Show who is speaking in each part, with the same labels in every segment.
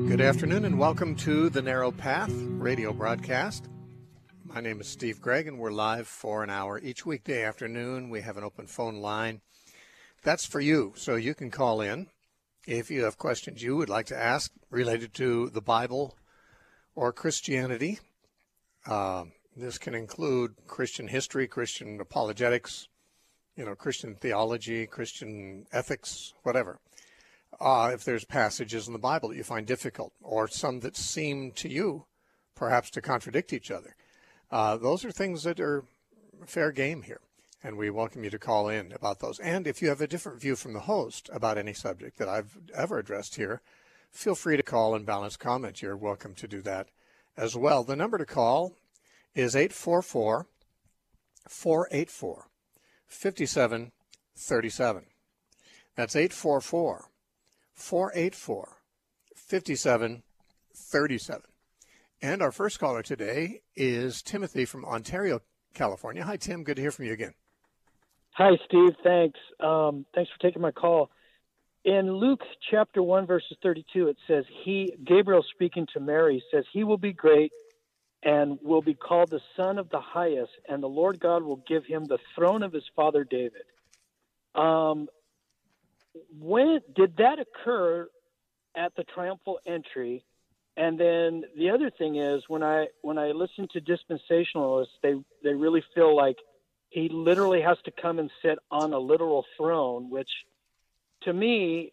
Speaker 1: Good afternoon and welcome to the Narrow Path radio broadcast. My name is Steve Gregg and we're live for an hour each weekday afternoon. We have an open phone line. That's for you, so you can call in if you have questions you would like to ask related to the Bible or Christianity. This can include Christian history, Christian apologetics, Christian theology, Christian ethics, whatever. If there's passages in the Bible that you find difficult or some that seem to you perhaps to contradict each other, those are things that are fair game here, and we welcome you to call in about those. And if you have a different view from the host about any subject that I've ever addressed here, feel free to call and balance comment. You're welcome to do that as well. The number to call is 844-484-5737. That's 844-484-5737. And our first caller today is Timothy from Ontario, California. Hi, Tim. Good to hear from you again.
Speaker 2: Hi, Steve. Thanks. Thanks for taking my call. In Luke chapter 1, verses 32, it says, Gabriel speaking to Mary, says, he will be great and will be called the Son of the Highest, and the Lord God will give him the throne of his father David. When did that occur at the triumphal entry? And then the other thing is, when I listen to dispensationalists, they really feel like he literally has to come and sit on a literal throne, which to me,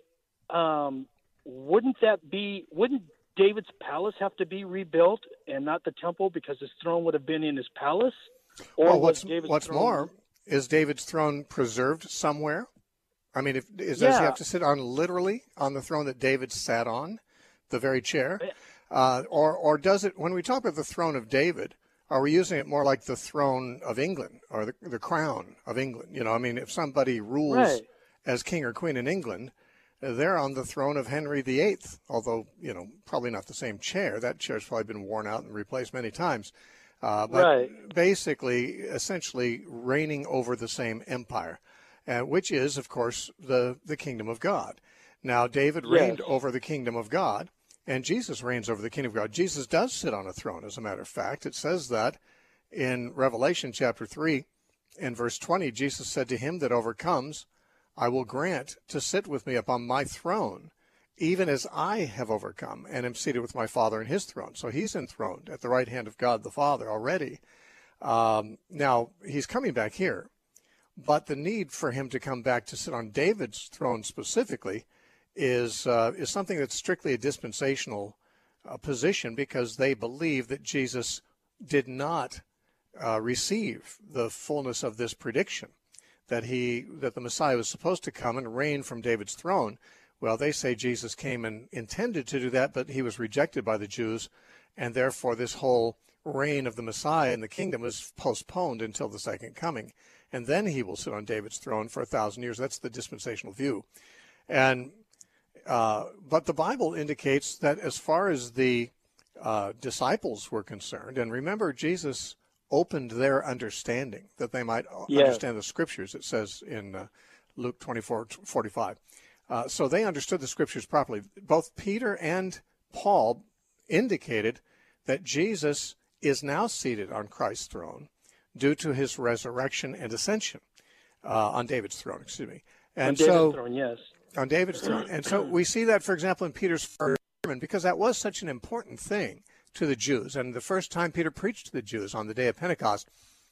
Speaker 2: wouldn't David's palace have to be rebuilt and not the temple, because his throne would have been in his palace?
Speaker 1: Or what's more, is David's throne preserved somewhere? I mean, does he have to sit literally on the throne that David sat on, the very chair? Or does it, when we talk about the throne of David, are we using it more like the throne of England or the crown of England? If somebody rules as king or queen in England, they're on the throne of Henry VIII, although, probably not the same chair. That chair's probably been worn out and replaced many times. Basically, essentially reigning over the same empire, which is, of course, the kingdom of God. Now, David reigned over the kingdom of God, and Jesus reigns over the kingdom of God. Jesus does sit on a throne, as a matter of fact. It says that in Revelation chapter 3 and verse 20, Jesus said to him that overcomes, I will grant to sit with me upon my throne, even as I have overcome and am seated with my Father in his throne. So he's enthroned at the right hand of God the Father already. Now, he's coming back here, but the need for him to come back to sit on David's throne specifically is something that's strictly a dispensational position, because they believe that Jesus did not receive the fullness of this prediction, that the Messiah was supposed to come and reign from David's throne. Well, they say Jesus came and intended to do that, but he was rejected by the Jews, and therefore this whole reign of the Messiah in the kingdom is postponed until the second coming, and then he will sit on David's throne for 1,000 years. That's the dispensational view. And but the Bible indicates that as far as the disciples were concerned, and remember, Jesus opened their understanding that they might understand the Scriptures, it says in Luke 24:45. So they understood the Scriptures properly. Both Peter and Paul indicated that Jesus is now seated on Christ's throne due to his resurrection and ascension, on David's throne, excuse me. And
Speaker 2: on David's throne, yes.
Speaker 1: On David's throne. And so we see that, for example, in Peter's first sermon, because that was such an important thing to the Jews. And the first time Peter preached to the Jews on the day of Pentecost,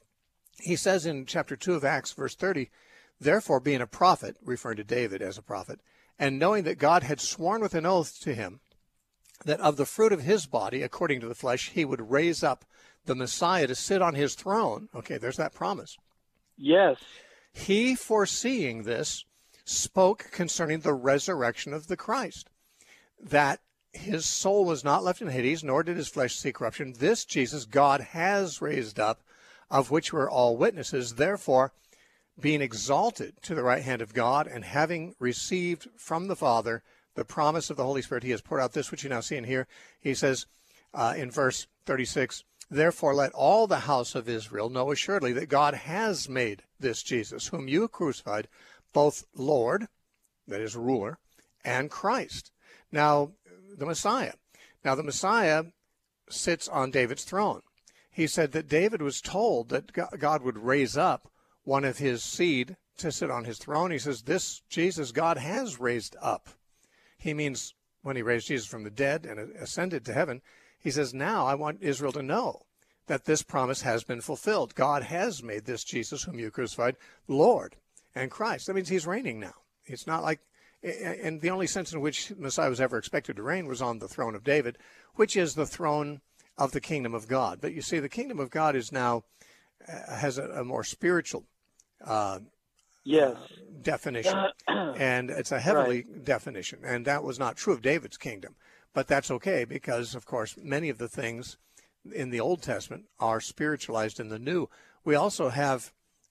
Speaker 1: he says in chapter 2 of Acts, verse 30, therefore, being a prophet, referring to David as a prophet, and knowing that God had sworn with an oath to him that of the fruit of his body, according to the flesh, he would raise up the Messiah to sit on his throne. Okay, there's that promise.
Speaker 2: Yes.
Speaker 1: He, foreseeing this, spoke concerning the resurrection of the Christ, that his soul was not left in Hades, nor did his flesh see corruption. This Jesus God has raised up, of which we're all witnesses. Therefore, being exalted to the right hand of God, and having received from the Father the promise of the Holy Spirit, he has poured out this which you now see and hear. He says in verse 36, therefore let all the house of Israel know assuredly that God has made this Jesus, whom you crucified, both Lord, that is ruler, and Christ. Now, the Messiah. Now, the Messiah sits on David's throne. He said that David was told that God would raise up one of his seed to sit on his throne. He says, this Jesus God has raised up. He means when he raised Jesus from the dead and ascended to heaven, he says, now I want Israel to know that this promise has been fulfilled. God has made this Jesus, whom you crucified, Lord and Christ. That means he's reigning now. It's not like, and the only sense in which Messiah was ever expected to reign was on the throne of David, which is the throne of the kingdom of God. But you see, the kingdom of God is now, has a more spiritual definition, and it's a heavenly definition, and that was not true of David's kingdom. But that's okay, because, of course, many of the things in the Old Testament are spiritualized in the New. We also have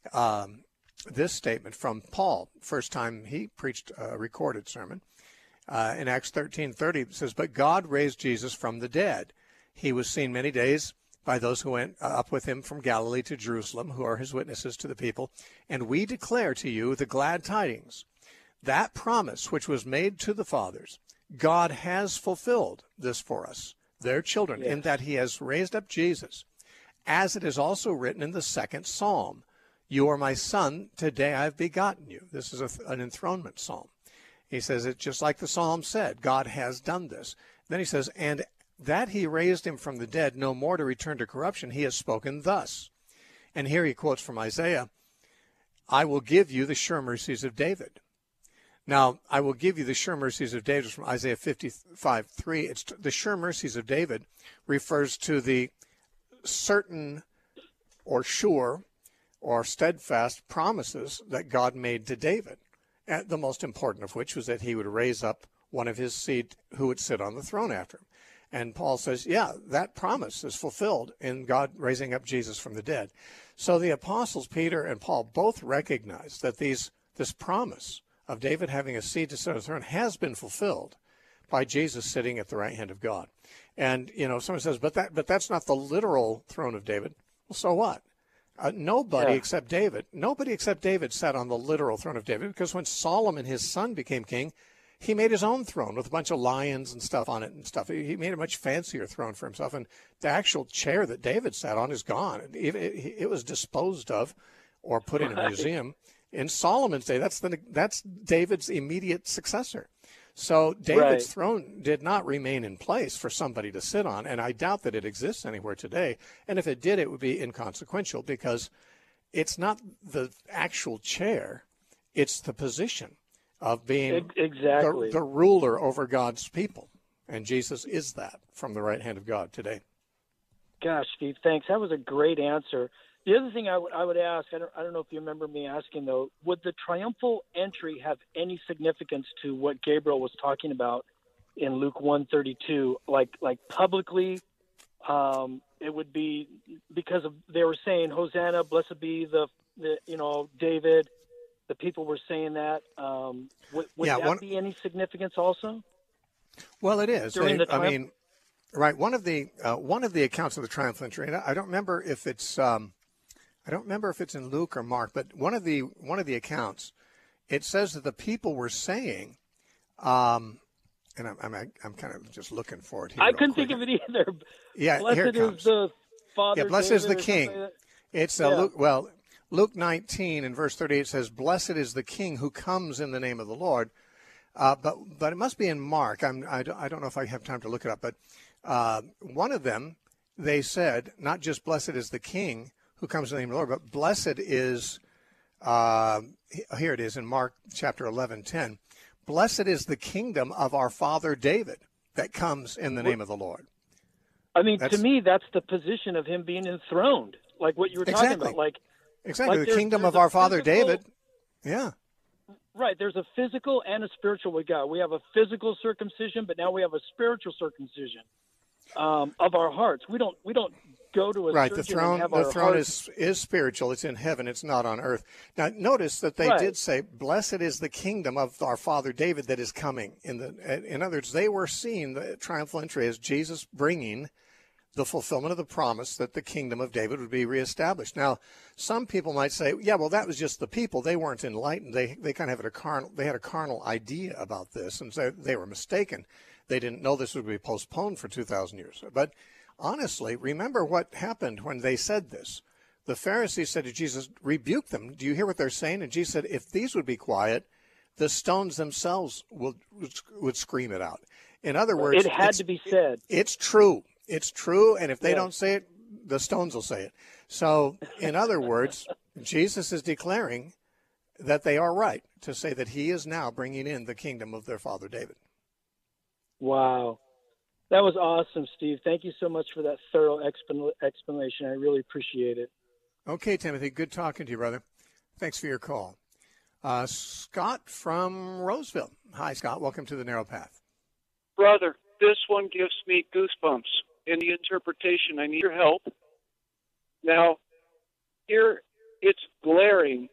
Speaker 1: this statement from Paul, first time he preached a recorded sermon. In Acts 13:30, it says, but God raised Jesus from the dead. He was seen many days by those who went up with him from Galilee to Jerusalem, who are his witnesses to the people. And we declare to you the glad tidings. That promise which was made to the fathers, God has fulfilled this for us, their children, in that he has raised up Jesus, as it is also written in the second psalm. You are my son, today I have begotten you. This is an enthronement psalm. He says it just like the psalm said, God has done this. Then he says, and that he raised him from the dead, no more to return to corruption, he has spoken thus. And here he quotes from Isaiah, I will give you the sure mercies of David. Now, I will give you the sure mercies of David from Isaiah 55:3. It's the sure mercies of David refers to the certain or sure or steadfast promises that God made to David. And the most important of which was that he would raise up one of his seed who would sit on the throne after him. And Paul says, yeah, that promise is fulfilled in God raising up Jesus from the dead. So the apostles, Peter and Paul, both recognize that this promise of David having a seed to sit on the throne has been fulfilled by Jesus sitting at the right hand of God. And, someone says, but that's not the literal throne of David. Well, so what? Nobody except David sat on the literal throne of David, because when Solomon, his son, became king, he made his own throne with a bunch of lions and stuff on it and stuff. He made a much fancier throne for himself. And the actual chair that David sat on is gone. It was disposed of or put in a museum in Solomon's day. That's David's immediate successor. So David's throne did not remain in place for somebody to sit on, and I doubt that it exists anywhere today. And if it did, it would be inconsequential, because it's not the actual chair, it's the position of being the ruler over God's people. And Jesus is that from the right hand of God today.
Speaker 2: Gosh, Steve, thanks. That was a great answer. The other thing I would ask, I don't know if you remember me asking, though, would the triumphal entry have any significance to what Gabriel was talking about in Luke 1:32? Like publicly, it would be because they were saying, Hosanna, blessed be the David. The people were saying that. Would that be any significance also?
Speaker 1: Well, it is. Right. One of the accounts of the triumphal entry, and I don't remember if it's in Luke or Mark, but one of the accounts, it says that the people were saying, and I'm kind of just looking for it here.
Speaker 2: I couldn't think of it either.
Speaker 1: Yeah,
Speaker 2: blessed
Speaker 1: here it comes.
Speaker 2: Is the Father.
Speaker 1: Yeah, blessed
Speaker 2: David
Speaker 1: is the King.
Speaker 2: Like
Speaker 1: it's Luke 19 and verse 38 says, "Blessed is the King who comes in the name of the Lord." But it must be in Mark. I don't know if I have time to look it up, but one of them, they said, not just blessed is the King who comes in the name of the Lord, but blessed is, here it is in Mark chapter 11:10, blessed is the kingdom of our father David that comes in the name of the Lord.
Speaker 2: I mean, to me, that's the position of him being enthroned, like what you were talking about.
Speaker 1: Exactly, the kingdom of our father David. Yeah.
Speaker 2: Right, there's a physical and a spiritual with God. We have a physical circumcision, but now we have a spiritual circumcision of our hearts. We don't go to a surgeon and have
Speaker 1: the throne is spiritual. It's in heaven. It's not on earth. Now, notice that they did say, "Blessed is the kingdom of our father David that is coming." In other words, they were seeing the triumphal entry as Jesus bringing the fulfillment of the promise that the kingdom of David would be reestablished. Now, some people might say, yeah, well, that was just the people. They weren't enlightened. They kind of had a carnal idea about this, and so they were mistaken. They didn't know this would be postponed for 2,000 years. But honestly, remember what happened when they said this. The Pharisees said to Jesus, rebuke them. Do you hear what they're saying? And Jesus said, if these would be quiet, the stones themselves would scream it out. In other words,
Speaker 2: it had to be said.
Speaker 1: It's true. It's true, and if they don't say it, the stones will say it. So, in other words, Jesus is declaring that they are right to say that he is now bringing in the kingdom of their father David.
Speaker 2: Wow. That was awesome, Steve. Thank you so much for that thorough explanation. I really appreciate it.
Speaker 1: Okay, Timothy, good talking to you, brother. Thanks for your call. Scott from Roseville. Hi, Scott. Welcome to the Narrow Path.
Speaker 3: Brother, this one gives me goosebumps. In the interpretation, I need your help. Now, here it's glaring.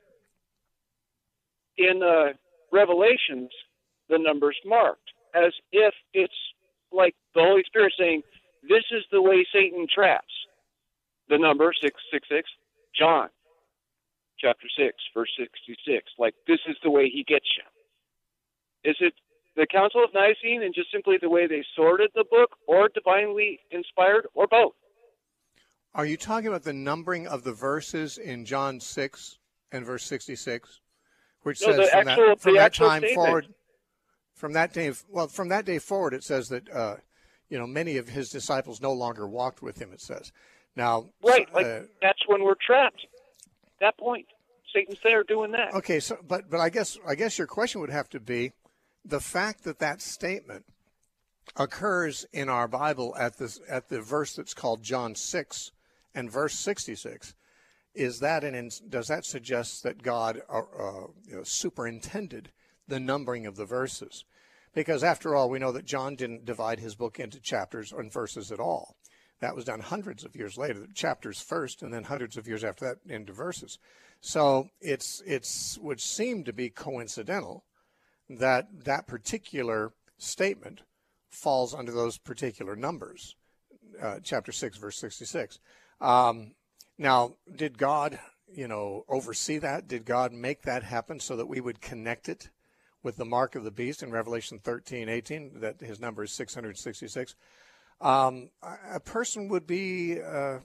Speaker 3: In Revelations, the number's marked as if it's like the Holy Spirit saying, this is the way Satan traps. The number 666, John, chapter 6, verse 66. Like, this is the way he gets you. Is it the Council of Nicene and just simply the way they sorted the book, or divinely inspired, or both?
Speaker 1: Are you talking about the numbering of the verses in John 6 and verse 66, which says from that time forward, from that day forward, it says that many of his disciples no longer walked with him. It says now,
Speaker 3: right, that's when we're trapped. That point, Satan's there doing that.
Speaker 1: Okay, so but I guess your question would have to be, the fact that statement occurs in our Bible at the verse that's called John 6 and verse 66, does that suggest that God superintended the numbering of the verses? Because after all, we know that John didn't divide his book into chapters and verses at all. That was done hundreds of years later, chapters first, and then hundreds of years after that into verses. So it's would seem to be coincidental that particular statement falls under those particular numbers, chapter 6, verse 66. Now, did God, oversee that? Did God make that happen so that we would connect it with the mark of the beast in Revelation 13:18, that his number is 666? A person would be,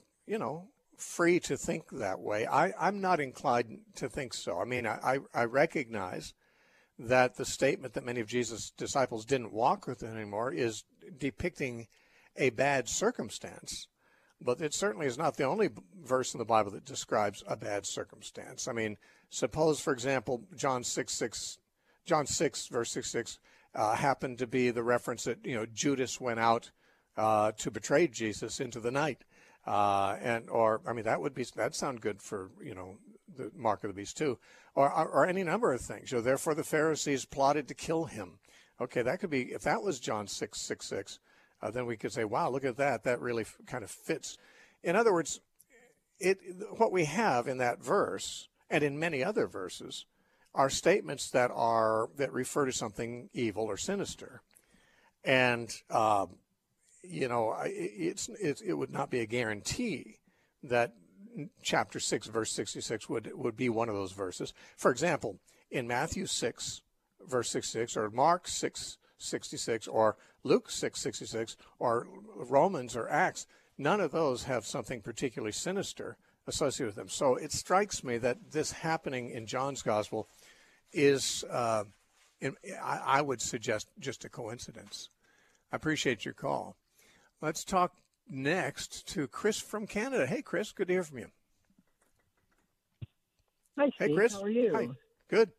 Speaker 1: free to think that way. I'm not inclined to think so. I mean, I recognize that the statement that many of Jesus' disciples didn't walk with him anymore is depicting a bad circumstance. But it certainly is not the only verse in the Bible that describes a bad circumstance. I mean, suppose, for example, John 6, verse 66, happened to be the reference that, Judas went out to betray Jesus into the night. That'd sound good for, the mark of the beast too, or any number of things. Therefore the Pharisees plotted to kill him. Okay, that could be, if that was John 6:66, then we could say, wow, look at that. That really kind of fits. In other words, what we have in that verse and in many other verses are statements that refer to something evil or sinister, and it would not be a guarantee that chapter 6, verse 66 would be one of those verses. For example, in Matthew 6, verse 66, or Mark 6:66, or Luke 6:66, or Romans or Acts, none of those have something particularly sinister associated with them. So it strikes me that this happening in John's gospel is, I would suggest, just a coincidence. I appreciate your call. Let's talk next to Chris from Canada. Hey, Chris, good to hear from you.
Speaker 4: Hi, Steve.
Speaker 1: Hey, Chris.
Speaker 4: How are you?
Speaker 1: Hi. Good.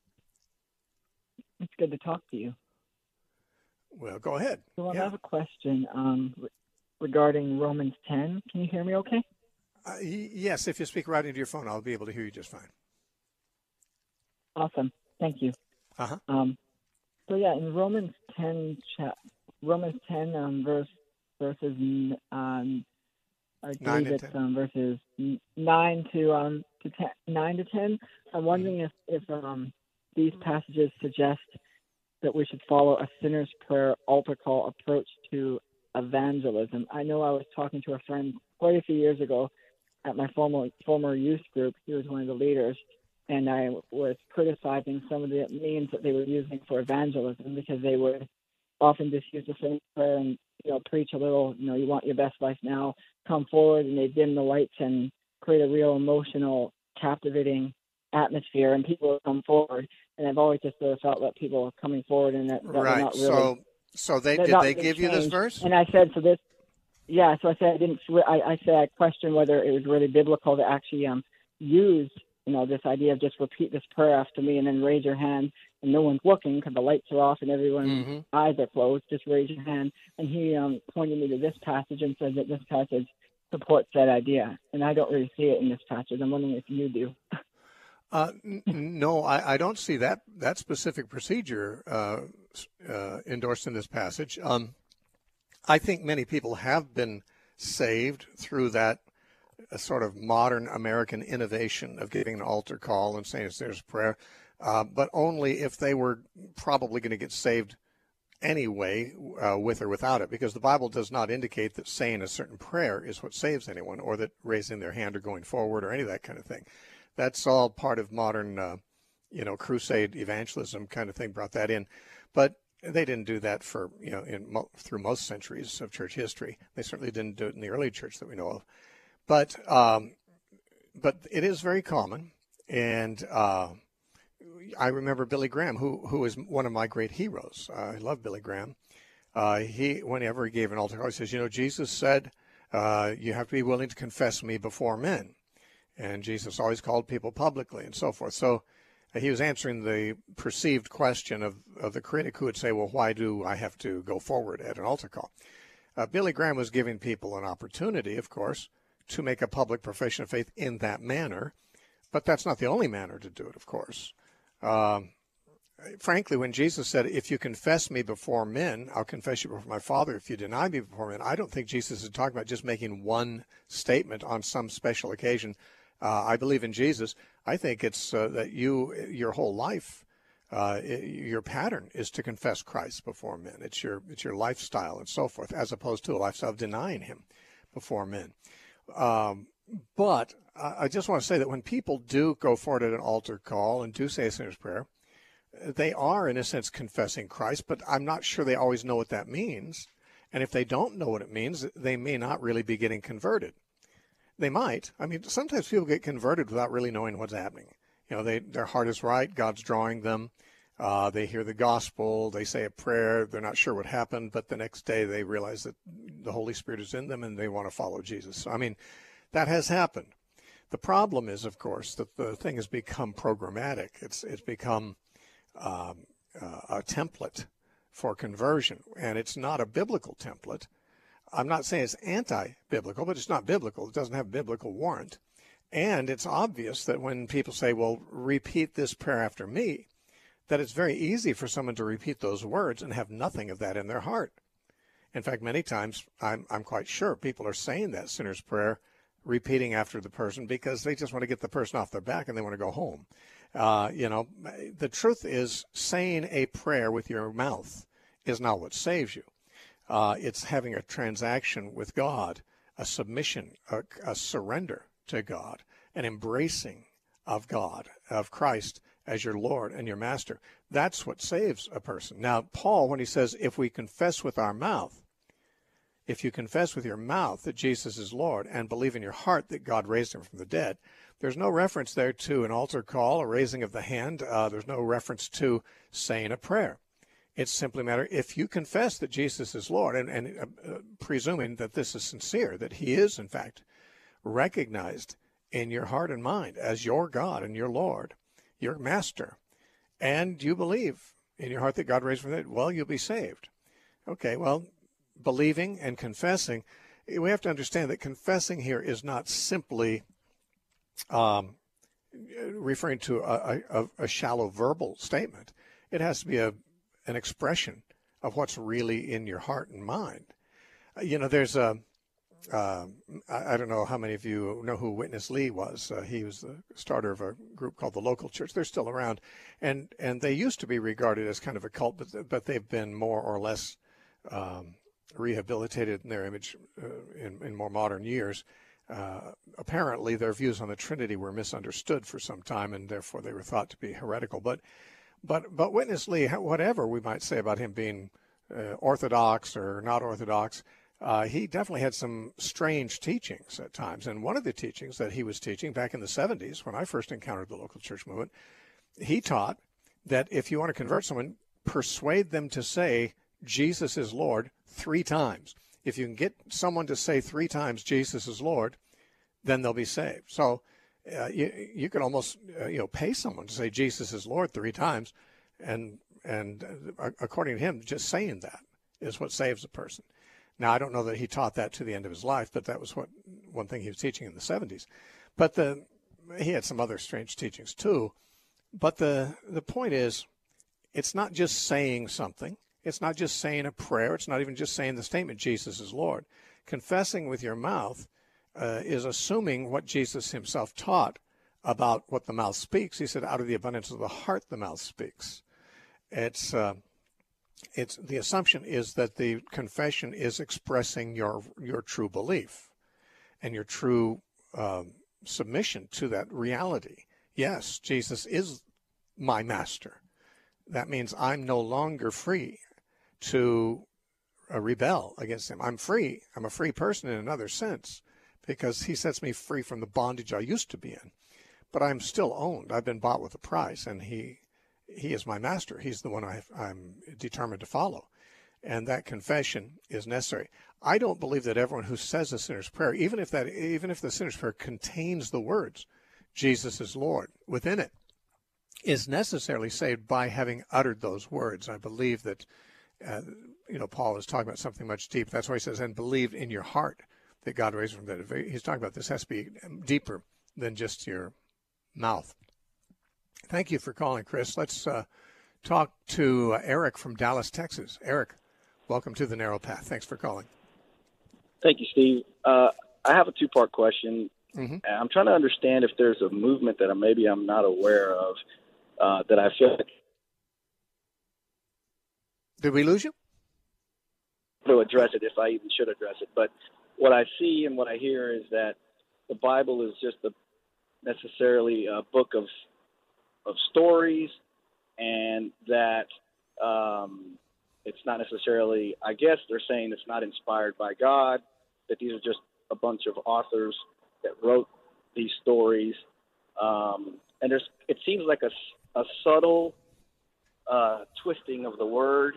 Speaker 4: It's good to talk to you.
Speaker 1: Well, go ahead.
Speaker 4: So I have a question regarding Romans 10. Can you hear me okay?
Speaker 1: Yes, if you speak right into your phone, I'll be able to hear you just fine.
Speaker 4: Awesome. Thank you.
Speaker 1: Uh-huh.
Speaker 4: In Romans 10, verses 9 verses 9 to 10. I'm wondering if these passages suggest that we should follow a sinner's prayer altar call approach to evangelism. I know I was talking to a friend quite a few years ago at my former youth group. He was one of the leaders, and I was criticizing some of the means that they were using for evangelism, because they would often just use the same prayer and, preach a little, you want your best life now, come forward, and they dim the lights and create a real emotional, captivating atmosphere, and people will come forward. And I've always just sort of felt that people are coming forward and that
Speaker 1: Right.
Speaker 4: were not really.
Speaker 1: So did they give you this verse?
Speaker 4: And I said, so I said I didn't. I said I questioned whether it was really biblical to actually use this idea of just repeat this prayer after me and then raise your hand, and no one's looking because the lights are off and everyone's eyes are closed. Just raise your hand. And he pointed me to this passage and said that this passage supports that idea, and I don't really see it in this passage. I'm wondering if you do.
Speaker 1: No, I don't see that specific procedure endorsed in this passage. I think many people have been saved through that sort of modern American innovation of giving an altar call and saying there's prayer, but only if they were probably going to get saved anyway, with or without it, because the Bible does not indicate that saying a certain prayer is what saves anyone, or that raising their hand or going forward or any of that kind of thing. That's all part of modern, crusade evangelism kind of thing, brought that in. But they didn't do that for, through most centuries of church history. They certainly didn't do it in the early church that we know of. But it is very common. And I remember Billy Graham, who is one of my great heroes. I love Billy Graham. Whenever he gave an altar call, he says, Jesus said, you have to be willing to confess me before men. And Jesus always called people publicly and so forth. So he was answering the perceived question of the critic who would say, well, why do I have to go forward at an altar call? Billy Graham was giving people an opportunity, of course, to make a public profession of faith in that manner. But that's not the only manner to do it, of course. Frankly, when Jesus said, if you confess me before men, I'll confess you before my Father. If you deny me before men, I don't think Jesus is talking about just making one statement on some special occasion. I believe in Jesus. I think it's that your whole life, your pattern is to confess Christ before men. It's your lifestyle and so forth, as opposed to a lifestyle of denying him before men. But I just want to say that when people do go forward at an altar call and do say a sinner's prayer, they are, in a sense, confessing Christ, but I'm not sure they always know what that means. And if they don't know what it means, they may not really be getting converted. They might. I mean, sometimes people get converted without really knowing what's happening. Their heart is right. God's drawing them. They hear the gospel. They say a prayer. They're not sure what happened, but the next day they realize that the Holy Spirit is in them and they want to follow Jesus. So, I mean, that has happened. The problem is, of course, that the thing has become programmatic. It's become a template for conversion, and it's not a biblical template. I'm not saying it's anti-biblical, but it's not biblical. It doesn't have biblical warrant. And it's obvious that when people say, well, repeat this prayer after me, that it's very easy for someone to repeat those words and have nothing of that in their heart. In fact, many times, I'm quite sure people are saying that sinner's prayer, repeating after the person, because they just want to get the person off their back and they want to go home. The truth is, saying a prayer with your mouth is not what saves you. It's having a transaction with God, a submission, a surrender to God, an embracing of God, of Christ as your Lord and your Master. That's what saves a person. Now, Paul, when he says, if we confess with our mouth, if you confess with your mouth that Jesus is Lord and believe in your heart that God raised him from the dead, there's no reference there to an altar call, a raising of the hand. There's no reference to saying a prayer. It's simply a matter, if you confess that Jesus is Lord, and presuming that this is sincere, that he is, in fact, recognized in your heart and mind as your God and your Lord, your Master, and you believe in your heart that God raised from the dead, well, you'll be saved. Okay, well, believing and confessing, we have to understand that confessing here is not simply referring to a shallow verbal statement. It has to be an expression of what's really in your heart and mind. There's I don't know how many of you know who Witness Lee was. He was the starter of a group called the Local Church. They're still around, and they used to be regarded as kind of a cult, but they've been more or less rehabilitated in their image in more modern years, apparently their views on the Trinity were misunderstood for some time, and therefore they were thought to be heretical. But Witness Lee, whatever we might say about him being orthodox or not orthodox, he definitely had some strange teachings at times. And one of the teachings that he was teaching back in the 70s, when I first encountered the local church movement, he taught that if you want to convert someone, persuade them to say Jesus is Lord 3 times. If you can get someone to say 3 times Jesus is Lord, then they'll be saved. So you can almost pay someone to say Jesus is Lord 3 times, and according to him, just saying that is what saves a person. Now, I don't know that he taught that to the end of his life, but that was one thing he was teaching in the 70s. But he had some other strange teachings too. But the point is, it's not just saying something. It's not just saying a prayer. It's not even just saying the statement, Jesus is Lord. Confessing with your mouth is assuming what Jesus himself taught about what the mouth speaks. He said, out of the abundance of the heart, the mouth speaks. It's the assumption is that the confession is expressing your true belief and your true submission to that reality. Yes, Jesus is my master. That means I'm no longer free to rebel against him. I'm free. I'm a free person in another sense because he sets me free from the bondage I used to be in. But I'm still owned. I've been bought with a price, and he is my master. He's the one I'm determined to follow. And that confession is necessary. I don't believe that everyone who says a sinner's prayer, even if the sinner's prayer contains the words, Jesus is Lord, within it, is necessarily saved by having uttered those words. I believe that, Paul is talking about something much deeper. That's why he says, and believe in your heart that God raised from the dead. He's talking about this has to be deeper than just your mouth. Thank you for calling, Chris. Let's talk to Eric from Dallas, Texas. Eric, welcome to The Narrow Path. Thanks for calling.
Speaker 5: Thank you, Steve. I have a 2-part question. Mm-hmm. I'm trying to understand if there's a movement that I'm not aware of that I feel like.
Speaker 1: Did we lose you?
Speaker 5: To address it, if I even should address it. But what I see and what I hear is that the Bible is just necessarily a book of stories, and that it's not necessarily, I guess they're saying it's not inspired by God, that these are just a bunch of authors that wrote these stories. And it seems like a subtle twisting of the word.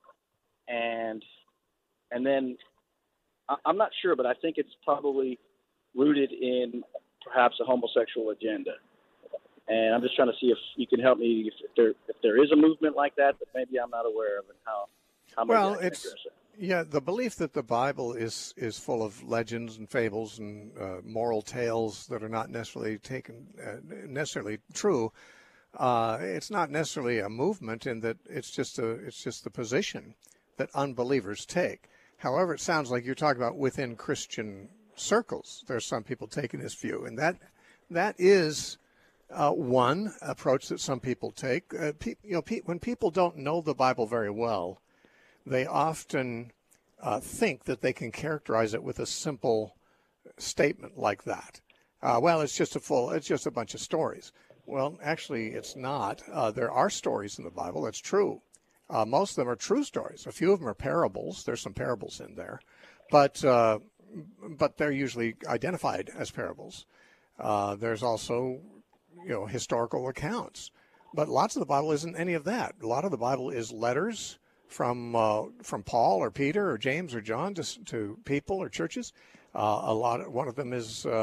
Speaker 5: And then I'm not sure, but I think it's probably rooted in perhaps a homosexual agenda. And I'm just trying to see if you can help me if there is a movement like that maybe I'm not aware of, and how maybe I can address it.
Speaker 1: Yeah, the belief that the Bible is full of legends and fables and moral tales that are not necessarily necessarily true. It's not necessarily a movement in that it's just the position that unbelievers take. However, it sounds like you're talking about within Christian circles. There's some people taking this view, and that is one approach that some people take. When people don't know the Bible very well, they often think that they can characterize it with a simple statement like that. It's just a bunch of stories. Well, actually, it's not. There are stories in the Bible. That's true. Most of them are true stories. A few of them are parables. There's some parables in there, but they're usually identified as parables. There's also, historical accounts, but lots of the Bible isn't any of that. A lot of the Bible is letters from Paul or Peter or James or John to people or churches. A lot of them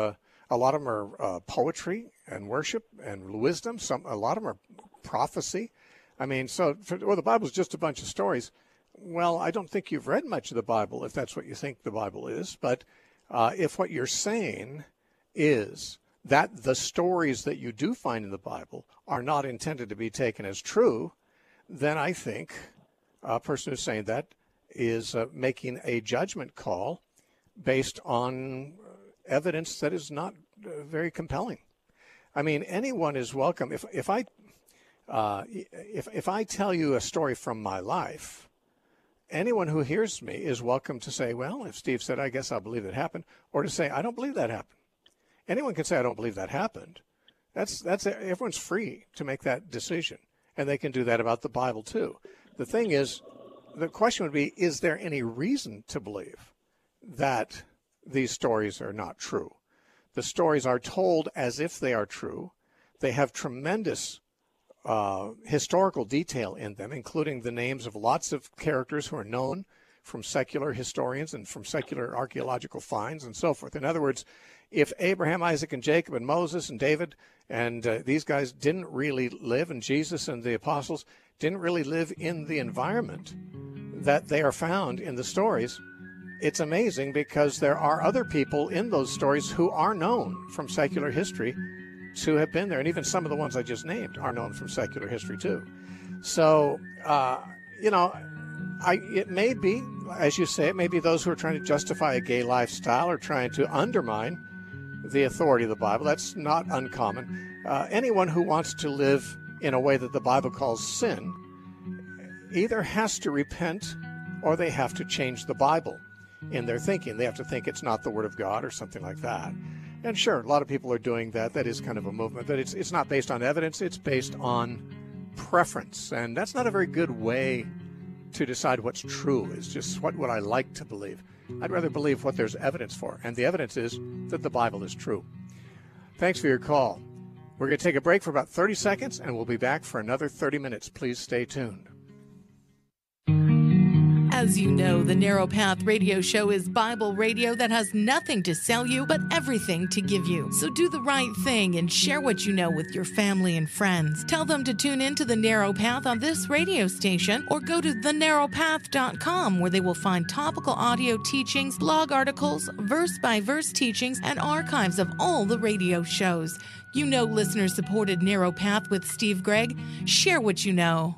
Speaker 1: are poetry and worship and wisdom. A lot of them are prophecy. I mean, the Bible is just a bunch of stories. Well, I don't think you've read much of the Bible if that's what you think the Bible is. But if what you're saying is that the stories that you do find in the Bible are not intended to be taken as true, then I think a person who's saying that is making a judgment call based on evidence that is not very compelling. I mean, anyone is welcome. If I tell you a story from my life, anyone who hears me is welcome to say, well, if Steve said, I guess I'll believe it happened, or to say, I don't believe that happened. Anyone can say, I don't believe that happened. That's everyone's free to make that decision, and they can do that about the Bible too. The thing is, the question would be, is there any reason to believe that these stories are not true? The stories are told as if they are true. They have tremendous historical detail in them, including the names of lots of characters who are known from secular historians and from secular archaeological finds and so forth. In other words, if Abraham, Isaac, and Jacob, and Moses, and David, and these guys didn't really live, and Jesus and the apostles didn't really live in the environment that they are found in the stories, it's amazing because there are other people in those stories who are known from secular history to have been there. And even some of the ones I just named are known from secular history too. So, it may be, as you say, it may be those who are trying to justify a gay lifestyle or trying to undermine the authority of the Bible. That's not uncommon. Anyone who wants to live in a way that the Bible calls sin either has to repent or they have to change the Bible in their thinking. They have to think it's not the Word of God or something like that. And sure, a lot of people are doing that. That is kind of a movement. But it's not based on evidence. It's based on preference. And that's not a very good way to decide what's true. It's just what would I like to believe. I'd rather believe what there's evidence for. And the evidence is that the Bible is true. Thanks for your call. We're going to take a break for about 30 seconds, and we'll be back for another 30 minutes. Please stay tuned.
Speaker 6: As you know, the Narrow Path Radio Show is Bible radio that has nothing to sell you, but everything to give you. So do the right thing and share what you know with your family and friends. Tell them to tune in to the Narrow Path on this radio station, or go to thenarrowpath.com, where they will find topical audio teachings, blog articles, verse-by-verse teachings, and archives of all the radio shows. You know listener-supported Narrow Path with Steve Gregg. Share what you know.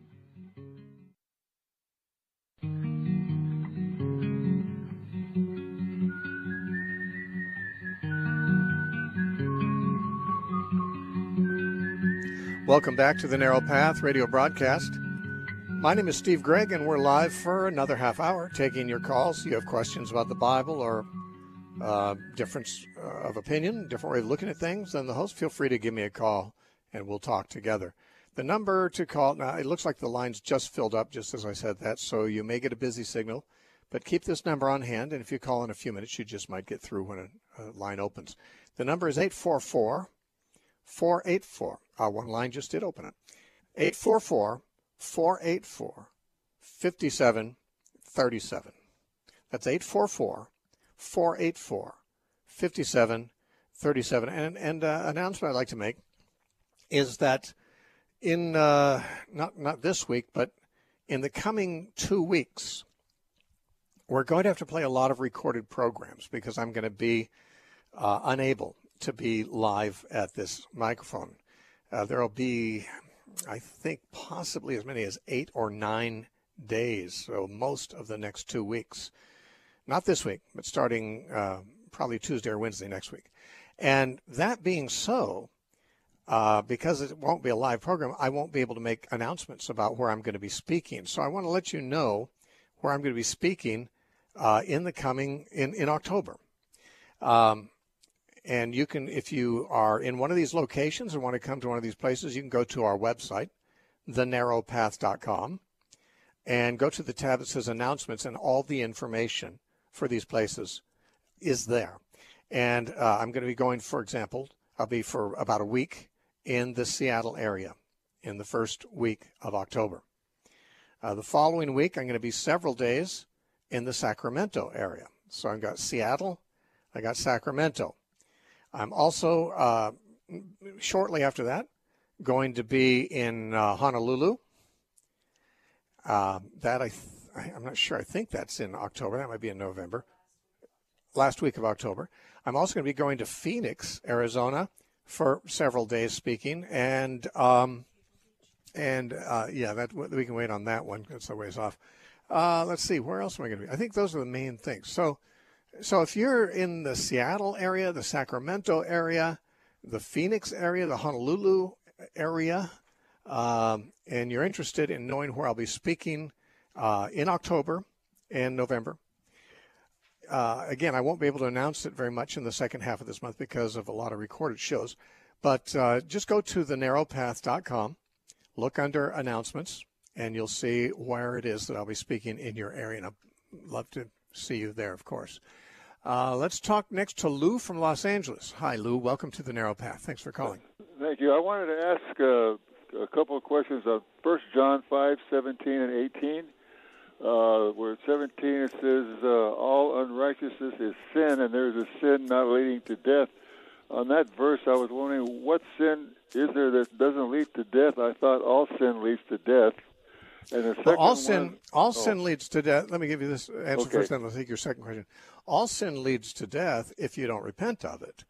Speaker 1: Welcome back to the Narrow Path radio broadcast. My name is Steve Gregg, and we're live for another half hour taking your calls. You have questions about the Bible or difference of opinion, different way of looking at things, then the host, feel free to give me a call, and we'll talk together. The number to call, now it looks like the line's just filled up, just as I said that, so you may get a busy signal, but keep this number on hand, and if you call in a few minutes, you just might get through when a line opens. The number is 844-484. One line just did open it. 844-484-5737. That's 844-484-5737. And an announcement I'd like to make is that in not this week, but in the coming 2 weeks, we're going to have to play a lot of recorded programs because I'm going to be unable to be live at this microphone. There will be, I think, possibly as many as 8 or 9 days, so most of the next 2 weeks. Not this week, but starting probably Tuesday or Wednesday next week. And that being so, because it won't be a live program, I won't be able to make announcements about where I'm going to be speaking. So I want to let you know where I'm going to be speaking in October. And you can, if you are in one of these locations and want to come to one of these places, you can go to our website, thenarrowpath.com, and go to the tab that says announcements, and all the information for these places is there. And I'm going to be going, for example, I'll be for about a week in the Seattle area in the first week of October. The following week, I'm going to be several days in the Sacramento area. So I've got Seattle, I got Sacramento. I'm also, shortly after that, going to be in Honolulu. I'm not sure. I think that's in October. That might be in November. Last week of October. I'm also going to be going to Phoenix, Arizona, for several days speaking. And that we can wait on that one. It's a ways off. Let's see. Where else am I going to be? I think those are the main things. So if you're in the Seattle area, the Sacramento area, the Phoenix area, the Honolulu area, and you're interested in knowing where I'll be speaking in October and November. Again, I won't be able to announce it very much in the second half of this month because of a lot of recorded shows. But just go to thenarrowpath.com, look under announcements, and you'll see where it is that I'll be speaking in your area. And I'd love to see you there, of course. Let's talk next to Lou from Los Angeles. Hi, Lou. Welcome to The Narrow Path. Thanks for calling.
Speaker 7: Thank you. I wanted to ask a couple of questions on 1 John 5:17 and 18. Where 17 it says, all unrighteousness is sin, and there is a sin not leading to death. On that verse, I was wondering, what sin is there that doesn't lead to death? I thought all sin leads to death. And the second
Speaker 1: sin leads to death. Let me give you this answer first, then I'll take your second question. All sin leads to death if you don't repent of it.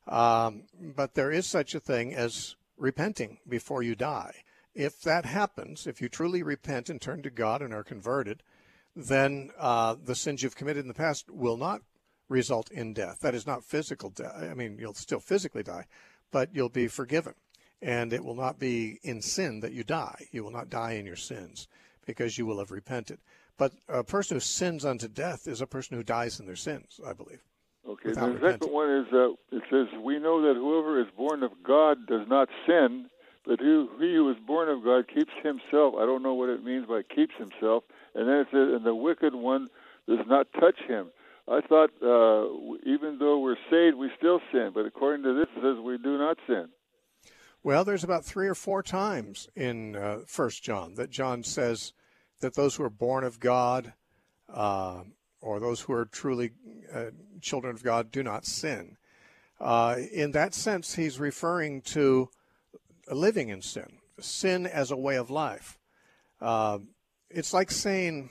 Speaker 1: But there is such a thing as repenting before you die. If that happens, if you truly repent and turn to God and are converted, then the sins you've committed in the past will not result in death. That is not physical death. I mean, you'll still physically die, but you'll be forgiven. And it will not be in sin that you die. You will not die in your sins because you will have repented. But a person who sins unto death is a person who dies in their sins, I believe.
Speaker 7: Okay, the second one is, it says, we know that whoever is born of God does not sin, but he who is born of God keeps himself. I don't know what it means by keeps himself. And then it says, and the wicked one does not touch him. I thought even though we're saved, we still sin. But according to this, it says we do not sin.
Speaker 1: Well, there's about 3 or 4 times in 1 John that John says that those who are born of God or those who are truly children of God do not sin. In that sense, he's referring to living in sin as a way of life. It's like saying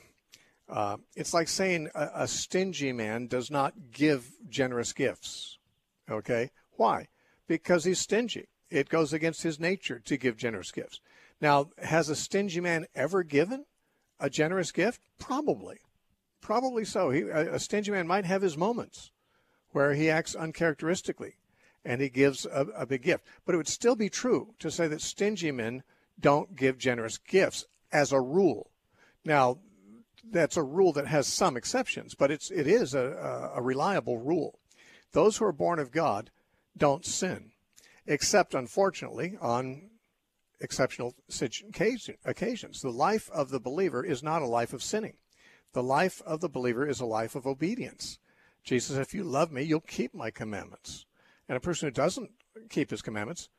Speaker 1: a stingy man does not give generous gifts. Okay, why? Because he's stingy. It goes against his nature to give generous gifts. Now, has a stingy man ever given a generous gift? Probably so. A stingy man might have his moments where he acts uncharacteristically and he gives a big gift. But it would still be true to say that stingy men don't give generous gifts as a rule. Now, that's a rule that has some exceptions, but it is a reliable rule. Those who are born of God don't sin, except, unfortunately, on exceptional occasions. The life of the believer is not a life of sinning. The life of the believer is a life of obedience. Jesus said, if you love me, you'll keep my commandments. And a person who doesn't keep his commandments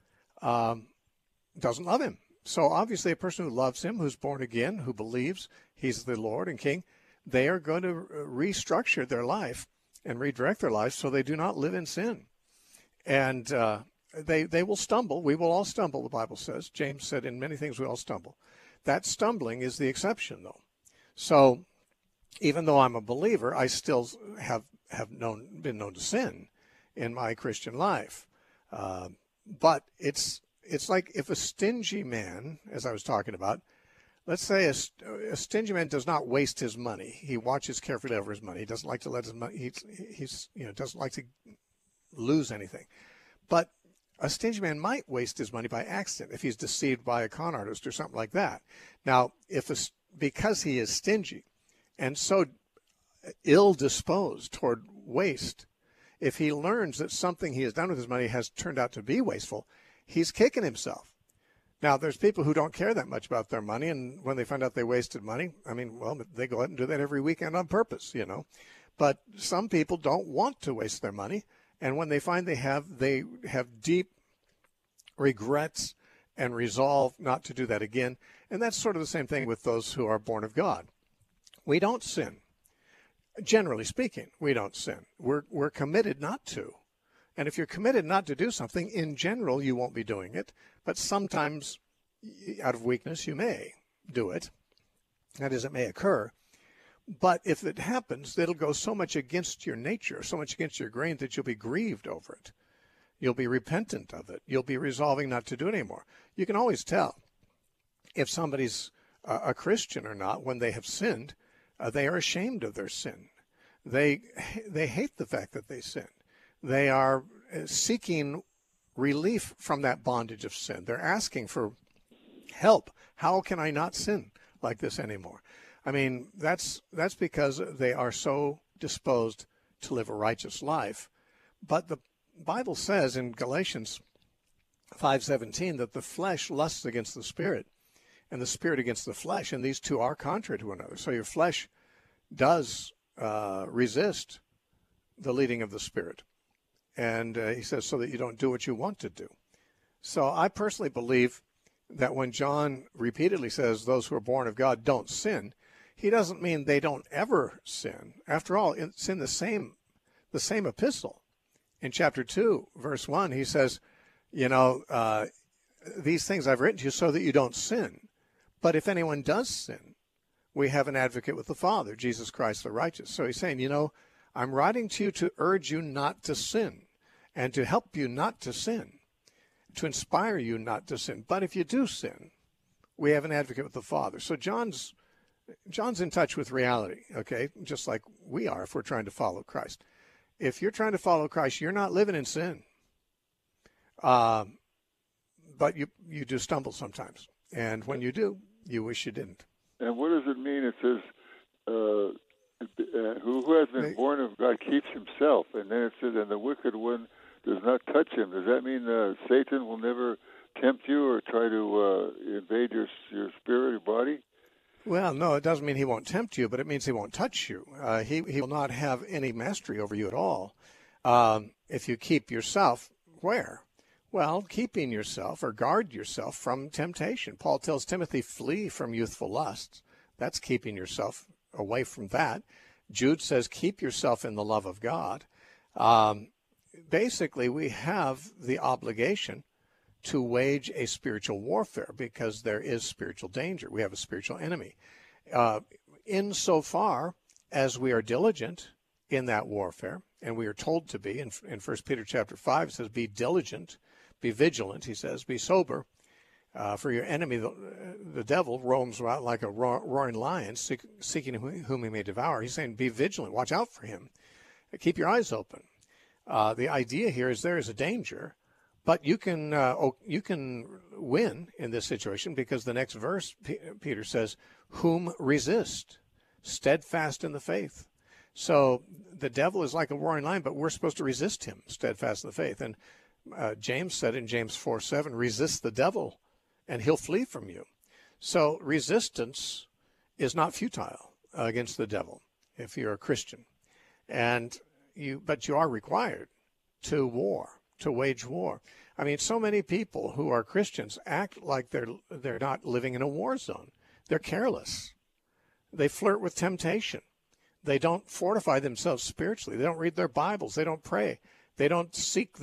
Speaker 1: doesn't love him. So obviously a person who loves him, who's born again, who believes he's the Lord and King, they are going to restructure their life and redirect their lives so they do not live in sin. And they will stumble. We will all stumble, the Bible says. James said, in many things we all stumble. That stumbling is the exception, though. So even though I'm a believer, I still have been known to sin in my Christian life. But it's like if a stingy man, as I was talking about, let's say a stingy man does not waste his money. He watches carefully over his money. He doesn't like to let his money, he's doesn't like to lose anything. But a stingy man might waste his money by accident if he's deceived by a con artist or something like that. Now, because he is stingy and so ill-disposed toward waste, if he learns that something he has done with his money has turned out to be wasteful, he's kicking himself. Now, there's people who don't care that much about their money, and when they find out they wasted money, they go out and do that every weekend on purpose, But some people don't want to waste their money, and when they find they have deep regrets and resolve not to do that again. And that's sort of the same thing with those who are born of God. We don't sin. Generally speaking, we don't sin. We're committed not to. And if you're committed not to do something, in general, you won't be doing it. But sometimes, out of weakness, you may do it. That is, it may occur. But if it happens, it'll go so much against your nature, so much against your grain that you'll be grieved over it. You'll be repentant of it. You'll be resolving not to do it anymore. You can always tell if somebody's a Christian or not when they have sinned. They are ashamed of their sin. They hate the fact that they sinned. They are seeking relief from that bondage of sin. They're asking for help. How can I not sin like this anymore? I mean, that's because they are so disposed to live a righteous life. But the Bible says in Galatians 5:17 that the flesh lusts against the spirit and the spirit against the flesh, and these two are contrary to one another. So your flesh does resist the leading of the spirit. And he says, so that you don't do what you want to do. So I personally believe that when John repeatedly says those who are born of God don't sin, he doesn't mean they don't ever sin. After all, it's in the same epistle. In chapter 2, verse 1, he says, these things I've written to you so that you don't sin. But if anyone does sin, we have an advocate with the Father, Jesus Christ the righteous. So he's saying, I'm writing to you to urge you not to sin and to help you not to sin, to inspire you not to sin. But if you do sin, we have an advocate with the Father. So John's in touch with reality, okay, just like we are if we're trying to follow Christ. If you're trying to follow Christ, you're not living in sin. But you do stumble sometimes. And when you do, you wish you didn't.
Speaker 7: And what does it mean? It says, who has been born of God keeps himself. And then it says, and the wicked one does not touch him. Does that mean Satan will never tempt you or try to invade your spirit or body?
Speaker 1: Well, no, it doesn't mean he won't tempt you, but it means he won't touch you. He will not have any mastery over you at all. If you keep yourself where? Well, keeping yourself or guard yourself from temptation. Paul tells Timothy, flee from youthful lusts. That's keeping yourself away from that. Jude says, keep yourself in the love of God. Basically, we have the obligation to wage a spiritual warfare because there is spiritual danger. We have a spiritual enemy. Insofar as we are diligent in that warfare, and we are told to be, in 1 Peter chapter 5, it says, be diligent, be vigilant, he says, be sober, for your enemy, the devil, roams about like a roaring lion, seeking whom he may devour. He's saying, be vigilant, watch out for him, keep your eyes open. The idea here is there is a danger, but you can win in this situation because the next verse, Peter says, whom resist, steadfast in the faith. So the devil is like a roaring lion, but we're supposed to resist him, steadfast in the faith. And James said in James 4:7, resist the devil and he'll flee from you. So resistance is not futile against the devil if you're a Christian. But you are required to wage war. I mean, so many people who are Christians act like they're not living in a war zone. They're careless. They flirt with temptation. They don't fortify themselves spiritually. They don't read their Bibles. They don't pray. They don't seek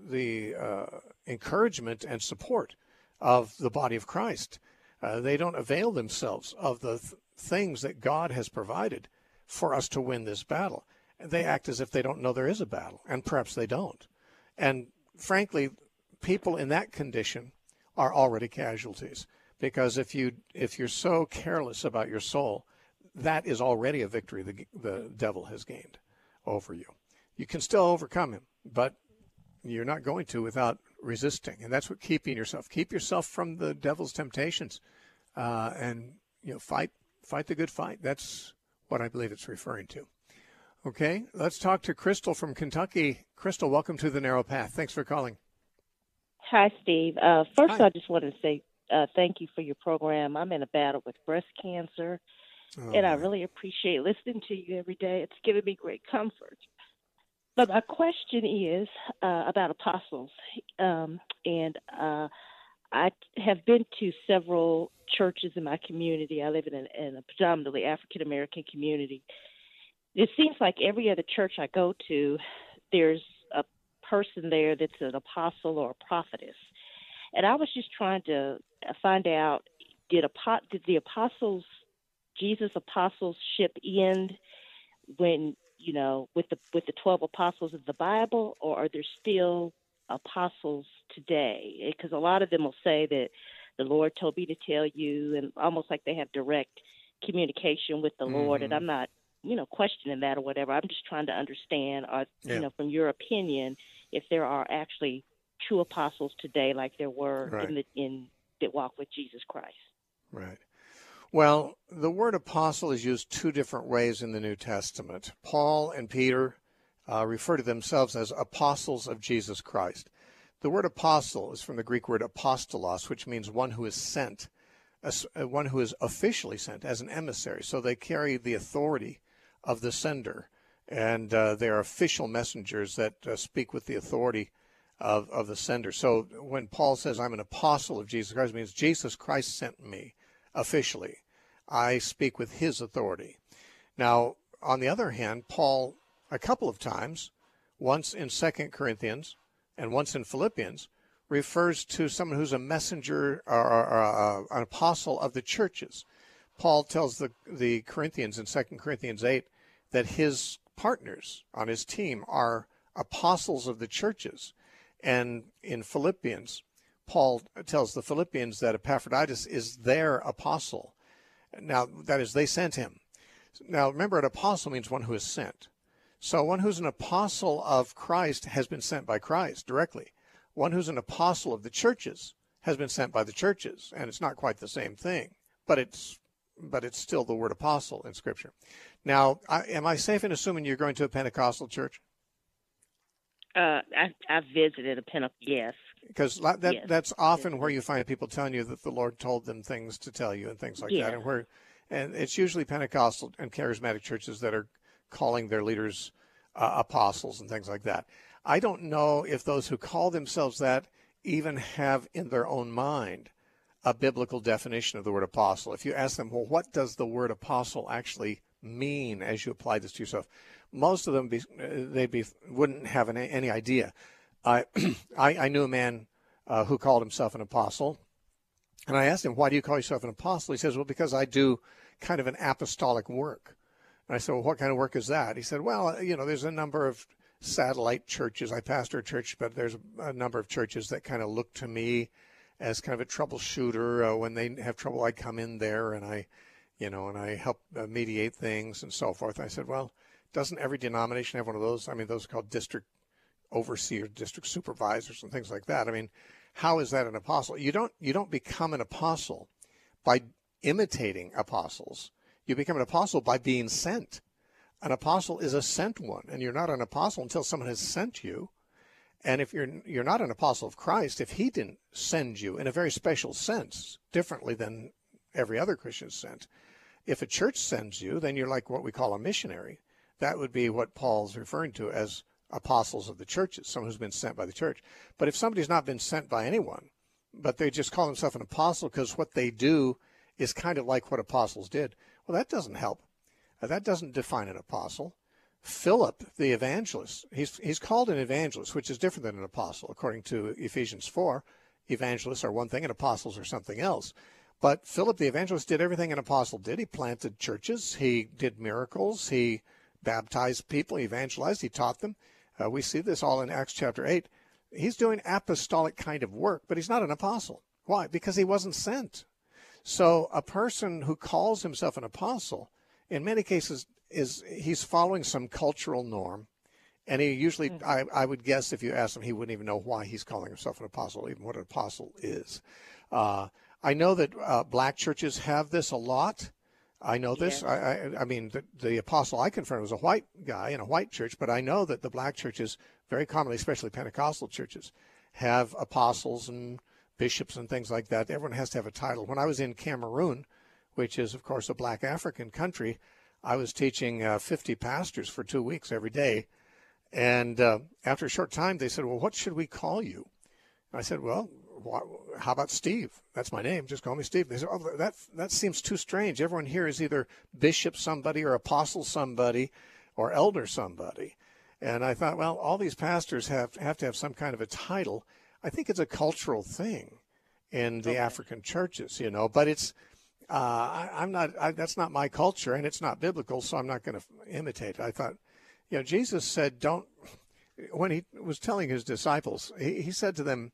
Speaker 1: the encouragement and support of the body of Christ. They don't avail themselves of the things that God has provided for us to win this battle. They act as if they don't know there is a battle, and perhaps they don't. And frankly, people in that condition are already casualties, because if you're so careless about your soul, that is already a victory the devil has gained over you. You can still overcome him, but you're not going to without resisting, and that's what keep yourself from the devil's temptations, and fight the good fight. That's what I believe it's referring to. Okay, let's talk to Crystal from Kentucky. Crystal, welcome to The Narrow Path. Thanks for calling.
Speaker 8: Hi, Steve. First,
Speaker 1: Hi.
Speaker 8: I just wanted to say thank you for your program. I'm in a battle with breast cancer, and I really appreciate listening to you every day. It's given me great comfort. But my question is about apostles, and I have been to several churches in my community. I live in a predominantly African-American community. It seems like every other church I go to, there's a person there that's an apostle or a prophetess. And I was just trying to find out, did the apostles, Jesus' apostleship end when, with the 12 apostles of the Bible, or are there still apostles today? Because a lot of them will say that the Lord told me to tell you, and almost like they have direct communication with the Lord. And I'm not, questioning that or whatever. I'm just trying to understand, from your opinion, if there are actually true apostles today, like there were
Speaker 1: right.
Speaker 8: in that walk with Jesus Christ.
Speaker 1: Right. Well, the word apostle is used two different ways in the New Testament. Paul and Peter refer to themselves as apostles of Jesus Christ. The word apostle is from the Greek word apostolos, which means one who is sent, one who is officially sent as an emissary. So they carry the authority of the sender, and they are official messengers that speak with the authority of the sender. So when Paul says, I'm an apostle of Jesus Christ, it means Jesus Christ sent me officially. I speak with his authority. Now, on the other hand, Paul, a couple of times, once in 2 Corinthians and once in Philippians, refers to someone who's a messenger or an apostle of the churches. Paul tells the Corinthians in 2 Corinthians 8 that his partners on his team are apostles of the churches. And in Philippians, Paul tells the Philippians that Epaphroditus is their apostle. Now, that is, they sent him. Now, remember, an apostle means one who is sent. So one who's an apostle of Christ has been sent by Christ directly. One who's an apostle of the churches has been sent by the churches. And it's not quite the same thing, but it's still the word apostle in Scripture. Now, am I safe in assuming you're going to a Pentecostal church?
Speaker 8: I visited a Pentecostal, yes.
Speaker 1: Because that's often where you find people telling you that the Lord told them things to tell you and things like that. And it's usually Pentecostal and charismatic churches that are calling their leaders apostles and things like that. I don't know if those who call themselves that even have in their own mind a biblical definition of the word apostle. If you ask them, well, what does the word apostle actually mean as you apply this to yourself? Most of them wouldn't have any idea. I knew a man who called himself an apostle, and I asked him, why do you call yourself an apostle? He says, well, because I do kind of an apostolic work. And I said, well, what kind of work is that? He said, well, there's a number of satellite churches. I pastor a church, but there's a number of churches that kind of look to me as kind of a troubleshooter. When they have trouble, I come in there and I help mediate things and so forth. I said, well, doesn't every denomination have one of those? I mean, those are called district overseers, district supervisors, and things like that. I mean, how is that an apostle? You don't become an apostle by imitating apostles. You become an apostle by being sent. An apostle is a sent one, and you're not an apostle until someone has sent you. And if you're not an apostle of Christ, if he didn't send you in a very special sense, differently than every other Christian sent, if a church sends you, then you're like what we call a missionary. That would be what Paul's referring to as apostles of the churches, someone who's been sent by the church. But if somebody's not been sent by anyone, but they just call themselves an apostle because what they do is kind of like what apostles did, well, that doesn't help. That doesn't define an apostle. Philip, the evangelist, he's called an evangelist, which is different than an apostle. According to Ephesians 4, evangelists are one thing and apostles are something else. But Philip, the evangelist, did everything an apostle did. He planted churches. He did miracles. He baptized people. He evangelized. He taught them. We see this all in Acts chapter 8. He's doing apostolic kind of work, but he's not an apostle. Why? Because he wasn't sent. So a person who calls himself an apostle, in many cases, he's following some cultural norm. And he usually, I would guess if you asked him, he wouldn't even know why he's calling himself an apostle, even what an apostle is. I know that black churches have this a lot. I know this. Yes. I mean, the apostle I confronted was a white guy in a white church, but I know that the black churches very commonly, especially Pentecostal churches, have apostles and bishops and things like that. Everyone has to have a title. When I was in Cameroon, which is, of course, a black African country, I was teaching 50 pastors for 2 weeks every day. And after a short time, they said, well, what should we call you? And I said, well, how about Steve? That's my name. Just call me Steve. They said, oh, that seems too strange. Everyone here is either bishop somebody or apostle somebody or elder somebody. And I thought, well, all these pastors have to have some kind of a title. I think it's a cultural thing in the African churches, but it's, that's not my culture and it's not biblical, so I'm not going to imitate it. I thought, Jesus said, when he was telling his disciples, he said to them,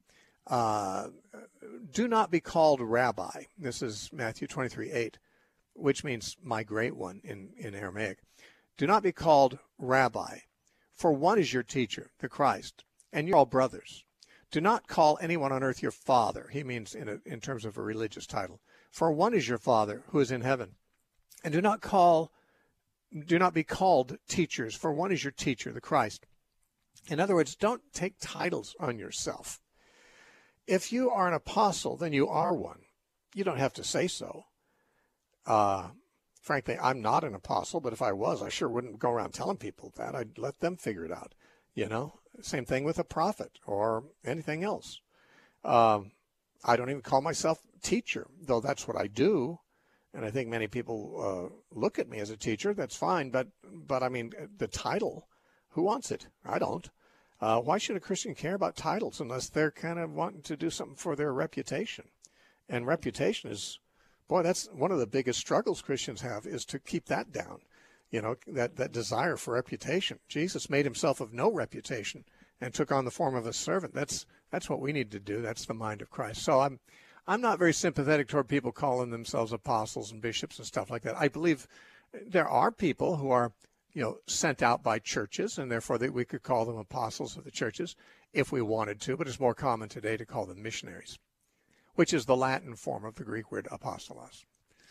Speaker 1: do not be called rabbi. This is Matthew 23:8, which means my great one in Aramaic. Do not be called rabbi, for one is your teacher, the Christ, and you're all brothers. Do not call anyone on earth your father. He means in terms of a religious title. For one is your Father who is in heaven. And do not be called teachers, for one is your teacher, the Christ. In other words, don't take titles on yourself. If you are an apostle, then you are one. You don't have to say so. Frankly, I'm not an apostle, but if I was, I sure wouldn't go around telling people that. I'd let them figure it out. Same thing with a prophet or anything else. I don't even call myself teacher, though that's what I do. And I think many people look at me as a teacher. That's fine. But I mean, the title, who wants it? I don't. Why should a Christian care about titles unless they're kind of wanting to do something for their reputation? And reputation is, boy, that's one of the biggest struggles Christians have, is to keep that down. That desire for reputation. Jesus made himself of no reputation and took on the form of a servant. That's what we need to do. That's the mind of Christ. So I'm not very sympathetic toward people calling themselves apostles and bishops and stuff like that. I believe there are people who are, sent out by churches, and therefore we could call them apostles of the churches if we wanted to, but it's more common today to call them missionaries, which is the Latin form of the Greek word apostolos.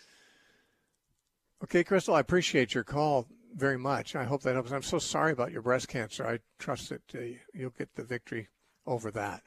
Speaker 1: Okay, Crystal, I appreciate your call very much. I hope that helps. I'm so sorry about your breast cancer. I trust that you'll get the victory over that.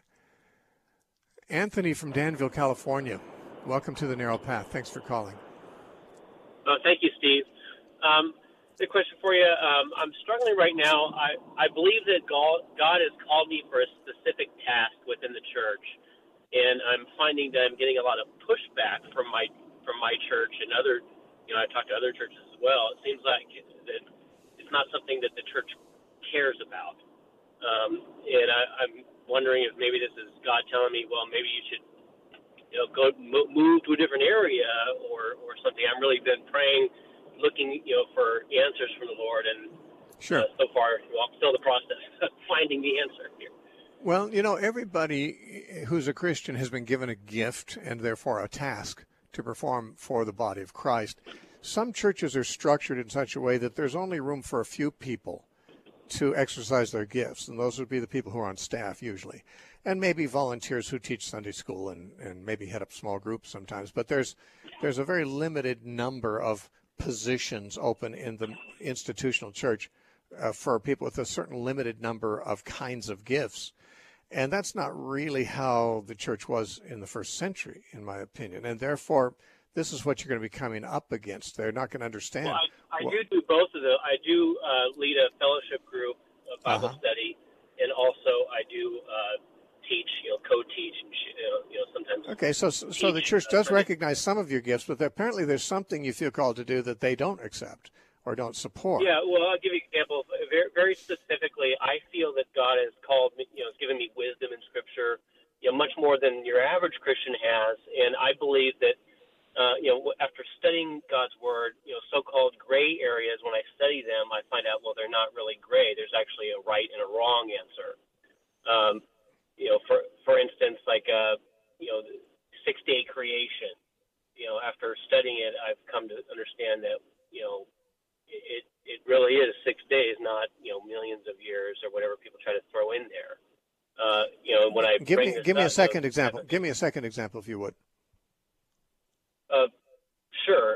Speaker 1: Anthony from Danville, California. Welcome to the Narrow Path. Thanks for calling.
Speaker 9: Thank you, Steve. The question for you, I'm struggling right now. I believe that God has called me for a specific task within the church, and I'm finding that I'm getting a lot of pushback from my church and other, I talk to other churches as well. It seems like that it's not something that the church cares about. And I'm wondering if maybe this is God telling me, well, maybe you should, go move to a different area or something. I've really been praying, looking, for answers from the Lord, and
Speaker 1: sure.
Speaker 9: So far, I'm still in the process of finding the answer here.
Speaker 1: Well, everybody who's a Christian has been given a gift and therefore a task to perform for the body of Christ. Some churches are structured in such a way that there's only room for a few people to exercise their gifts, and those would be the people who are on staff usually, and maybe volunteers who teach Sunday school and maybe head up small groups sometimes. But there's a very limited number of positions open in the institutional church for people with a certain limited number of kinds of gifts. And that's not really how the church was in the first century, in my opinion. And therefore, this is what you're going to be coming up against. They're not going to understand.
Speaker 9: Well, I do both of those. I do lead a fellowship group, a Bible study, and also I do teach, co-teach, and sometimes. Okay,
Speaker 1: so the church does recognize some of your gifts, but apparently there's something you feel called to do that they don't accept or don't support.
Speaker 9: Yeah, well, I'll give you an example. Very, very specifically, I feel that God has called me, has given me wisdom in Scripture, much more than your average Christian has, and I believe that. After studying God's Word, so-called gray areas, when I study them, I find out, well, they're not really gray. There's actually a right and a wrong answer. For instance, like, six-day creation. After studying it, I've come to understand that, it really is 6 days, not, millions of years or whatever people try to throw in there. When I
Speaker 1: give me a second example. Give me a second example, if you would.
Speaker 9: Sure.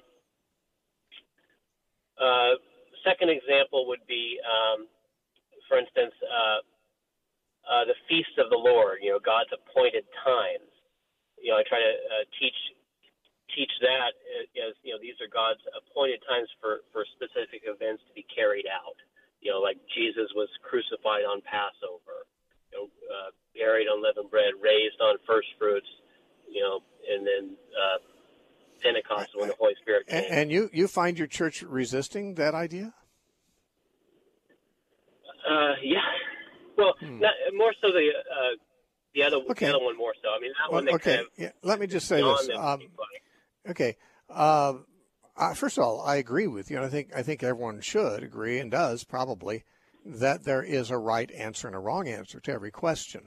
Speaker 9: Second example would be, for instance, the feasts of the Lord. God's appointed times. I try to teach that as these are God's appointed times for specific events to be carried out. Like Jesus was crucified on Passover, buried on leavened bread, raised on first fruits, and then. Pentecost when the Holy Spirit came.
Speaker 1: And you find your church resisting that idea?
Speaker 9: Yeah. Well, not, more so the other one more so. I mean, that one. Kind of
Speaker 1: Let me just say this. Okay. First of all, I agree with you, and I think everyone should agree and does probably that there is a right answer and a wrong answer to every question.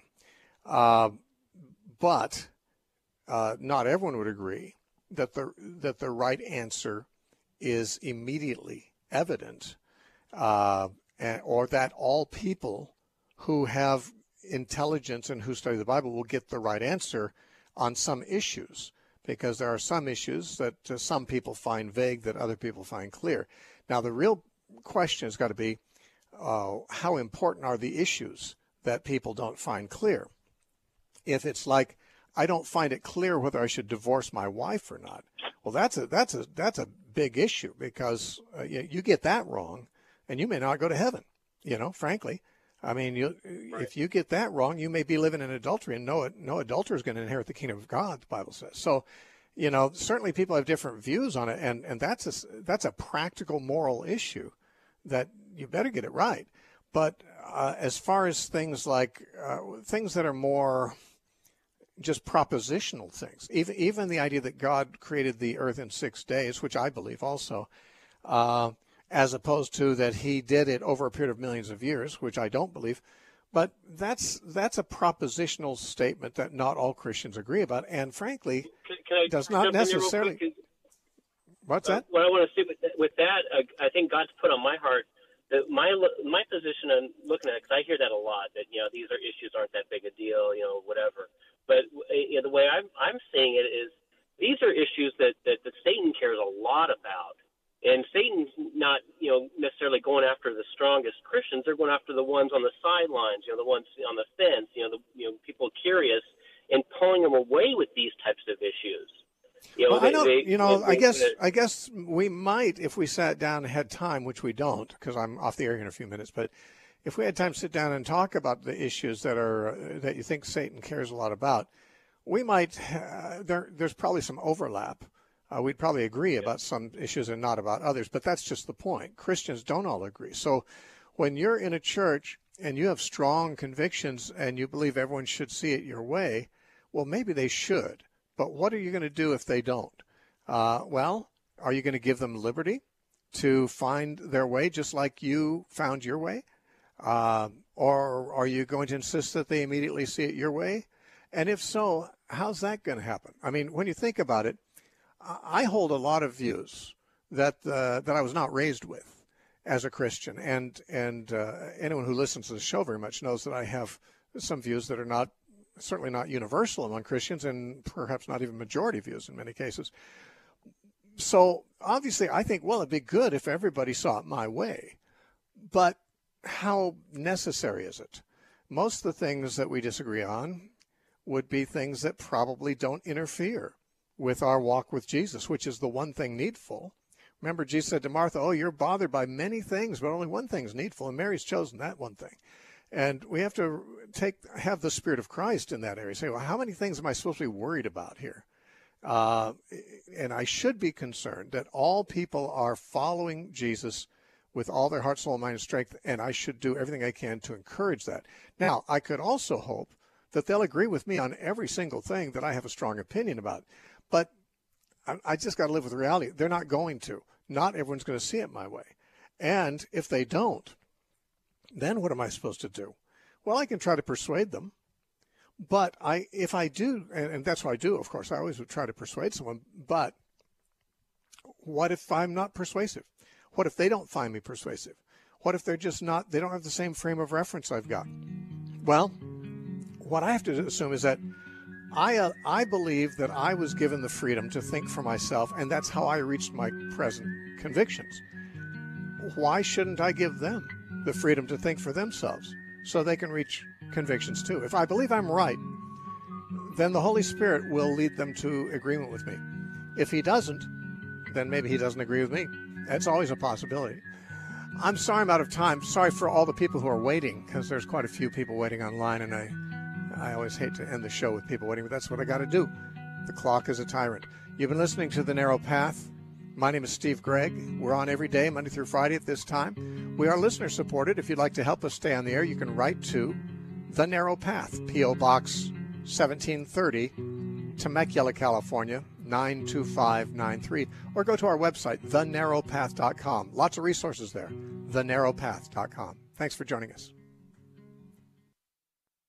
Speaker 1: But not everyone would agree that the right answer is immediately evident, or that all people who have intelligence and who study the Bible will get the right answer on some issues. because there are some issues that some people find vague that other people find clear. Now, the real question has got to be, how important are the issues that people don't find clear? If it's like, I don't find it clear whether I should divorce my wife or not, well, that's a big issue, because you get that wrong, and you may not go to heaven. Frankly, I mean, if you get that wrong, you may be living in adultery, and no adulterer is going to inherit the kingdom of God, the Bible says. So, certainly people have different views on it, and that's a practical moral issue that you better get it right. But as far as things like things that are more just propositional things, even the idea that God created the earth in 6 days, which I believe also, as opposed to that he did it over a period of millions of years, which I don't believe. But that's a propositional statement that not all Christians agree about, and frankly, does not necessarily. What's that?
Speaker 9: What I want to say with that, I think God's put on my heart that my position on looking at it, because I hear that a lot, that these are issues aren't that big a deal, whatever. But the way I'm seeing it is, these are issues that Satan cares a lot about. And Satan's not, necessarily going after the strongest Christians. They're going after the ones on the sidelines, the ones on the fence, people curious, and pulling them away with these types of issues.
Speaker 1: I guess we might, if we sat down and had time, which we don't, because I'm off the air in a few minutes. But if we had time to sit down and talk about the issues that you think Satan cares a lot about, we might. There's probably some overlap. We'd probably agree about some issues and not about others, but that's just the point. Christians don't all agree. So when you're in a church and you have strong convictions and you believe everyone should see it your way, well, maybe they should. But what are you going to do if they don't? Well, are you going to give them liberty to find their way just like you found your way? Or are you going to insist that they immediately see it your way? And if so, how's that going to happen? I mean, when you think about it, I hold a lot of views that I was not raised with as a Christian, and anyone who listens to the show very much knows that I have some views that are certainly not universal among Christians, and perhaps not even majority views in many cases. So obviously, I think, well, it'd be good if everybody saw it my way, but how necessary is it? Most of the things that we disagree on would be things that probably don't interfere with our walk with Jesus, which is the one thing needful. Remember, Jesus said to Martha, "Oh, you're bothered by many things, but only one thing's needful," and Mary's chosen that one thing. And we have to have the Spirit of Christ in that area. Say, well, how many things am I supposed to be worried about here? And I should be concerned that all people are following Jesus with all their heart, soul, mind, and strength, and I should do everything I can to encourage that. Now, I could also hope that they'll agree with me on every single thing that I have a strong opinion about. But I just got to live with reality. They're not going to. Not everyone's going to see it my way. And if they don't, then what am I supposed to do? Well, I can try to persuade them. But if I do, and that's what I do, of course, I always would try to persuade someone. But what if I'm not persuasive? What if they don't find me persuasive? What if they're just not, they don't have the same frame of reference I've got? Well, what I have to assume is that I believe that I was given the freedom to think for myself, and that's how I reached my present convictions. Why shouldn't I give them the freedom to think for themselves so they can reach convictions too? If I believe I'm right, then the Holy Spirit will lead them to agreement with me. If he doesn't, then maybe he doesn't agree with me. That's always a possibility. I'm sorry I'm out of time. Sorry for all the people who are waiting, because there's quite a few people waiting online, and I always hate to end the show with people waiting, but that's what I got to do. The clock is a tyrant. You've been listening to The Narrow Path. My name is Steve Gregg. We're on every day, Monday through Friday at this time. We are listener-supported. If you'd like to help us stay on the air, you can write to The Narrow Path, P.O. Box 1730, Temecula, California, 92593, or go to our website, thenarrowpath.com. Lots of resources there, thenarrowpath.com. Thanks for joining us.